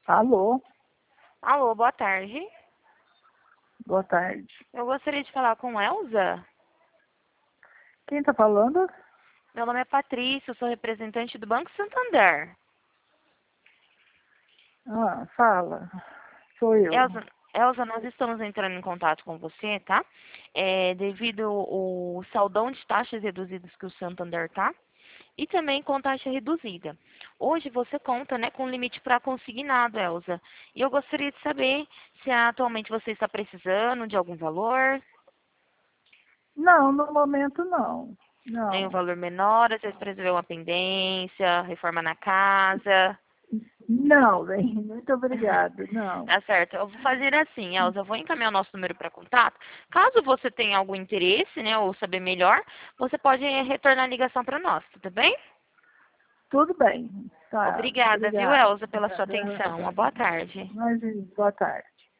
Alô, Alô, boa tarde. boa tarde. Eu gostaria de falar com Elza. Quem tá falando? Meu nome é Patrícia, eu sou representante do Banco Santander. Ah, fala. Sou eu. Elza, nós estamos entrando em contato com você, tá? Devido ao saldão de taxas reduzidas que o Santander tá, e também com taxa reduzida. Hoje você conta, né, com limite para consignado, Elza. E eu gostaria de saber se atualmente você está precisando de algum valor, Não, no momento não. nenhum Não. valor menor, às vezes para resolver uma pendência, reforma na casa. Não, bem, muito obrigada. Não. Tá certo. Eu vou fazer assim, Elza, eu vou encaminhar o nosso número para contato. Caso você tenha algum interesse, né, ou saber melhor, você pode retornar a ligação para nós, tudo bem? Tudo bem. Tá, Obrigada, viu, obrigada. Elza, pela sua atenção. Uma boa tarde. Mas, boa tarde.